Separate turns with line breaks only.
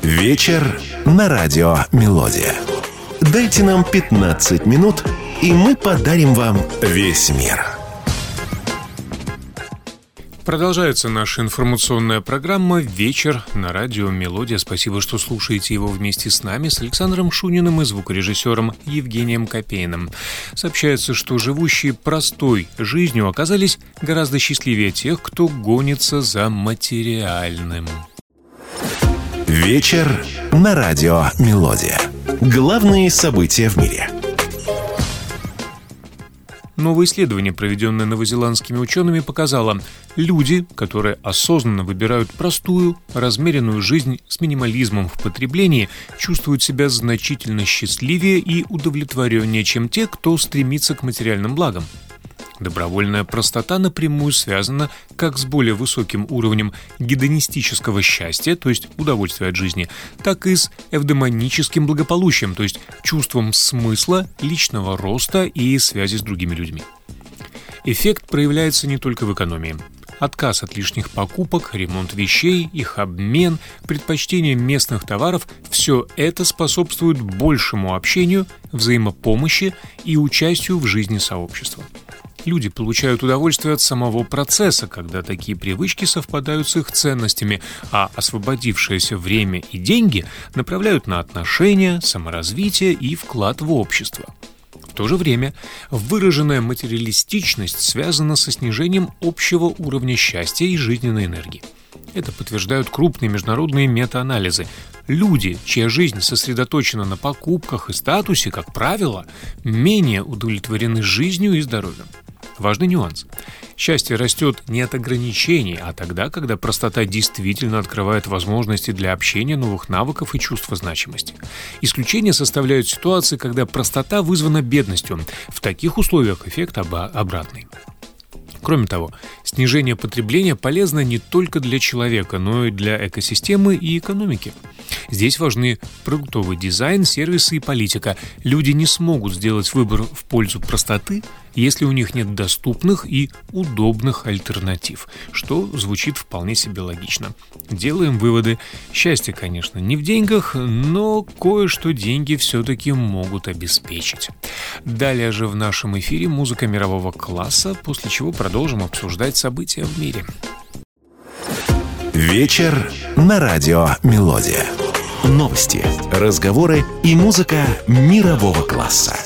Вечер на радио «Мелодия». Дайте нам 15 минут, и мы подарим вам весь мир.
Продолжается наша информационная программа «Вечер на радио «Мелодия». Спасибо, что слушаете его вместе с нами, с Александром Шуниным и звукорежиссером Евгением Копейным. Сообщается, что живущие простой жизнью оказались гораздо счастливее тех, кто гонится за материальным.
Вечер на радио «Мелодия». Главные события в мире.
Новое исследование, проведенное новозеландскими учеными, показало, люди, которые осознанно выбирают простую, размеренную жизнь с минимализмом в потреблении, чувствуют себя значительно счастливее и удовлетвореннее, чем те, кто стремится к материальным благам. Добровольная простота напрямую связана как с более высоким уровнем гедонистического счастья, то есть удовольствия от жизни, так и с эвдемоническим благополучием, то есть чувством смысла, личного роста и связи с другими людьми. Эффект проявляется не только в экономии. Отказ от лишних покупок, ремонт вещей, их обмен, предпочтение местных товаров – все это способствует большему общению, взаимопомощи и участию в жизни сообщества. Люди получают удовольствие от самого процесса, когда такие привычки совпадают с их ценностями, а освободившееся время и деньги направляют на отношения, саморазвитие и вклад в общество. В то же время выраженная материалистичность связана со снижением общего уровня счастья и жизненной энергии. Это подтверждают крупные международные метаанализы. Люди, чья жизнь сосредоточена на покупках и статусе, как правило, менее удовлетворены жизнью и здоровьем. Важный нюанс. Счастье растет не от ограничений, а тогда, когда простота действительно открывает возможности для общения, новых навыков и чувства значимости. Исключение составляют ситуации, когда простота вызвана бедностью. В таких условиях эффект обратный. Кроме того, снижение потребления полезно не только для человека, но и для экосистемы и экономики. Здесь важны продуктовый дизайн, сервисы и политика. Люди не смогут сделать выбор в пользу простоты, если у них нет доступных и удобных альтернатив, что звучит вполне себе логично. Делаем выводы. Счастье, конечно, не в деньгах, но кое-что деньги все-таки могут обеспечить. Далее же в нашем эфире музыка мирового класса, после чего продолжим обсуждать события в мире.
Вечер на радио «Мелодия». Новости, разговоры и музыка мирового класса.